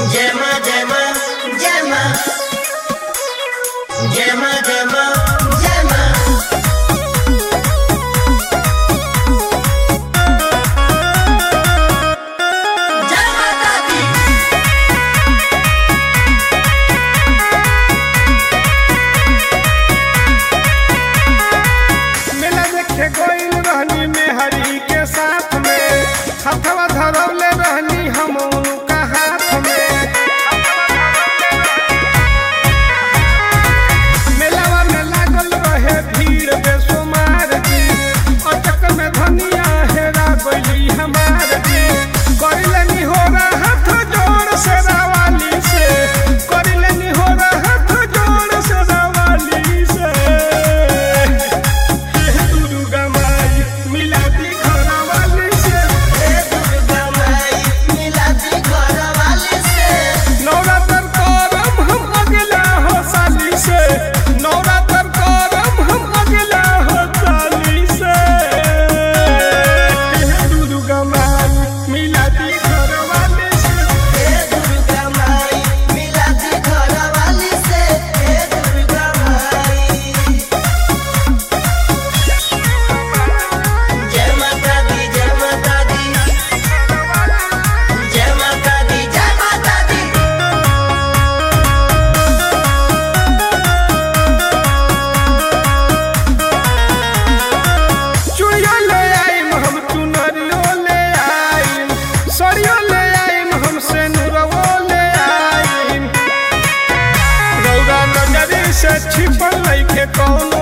जय मां जय मां जय मां जय मां जय मां जय मां गोइल रहनी में हरी के साथ में हथवा धरौले रहनी हम उनका हाथ में मेलावा में लागल रहे भीड़ बेसुमार जी अटक में धनिया हेरा गइली हमार जी करिलनी हो हाथ जोड़ से रावाली से करिलनी हो हाथ जोड़ से रावाली से से छिपल नहीं के कौन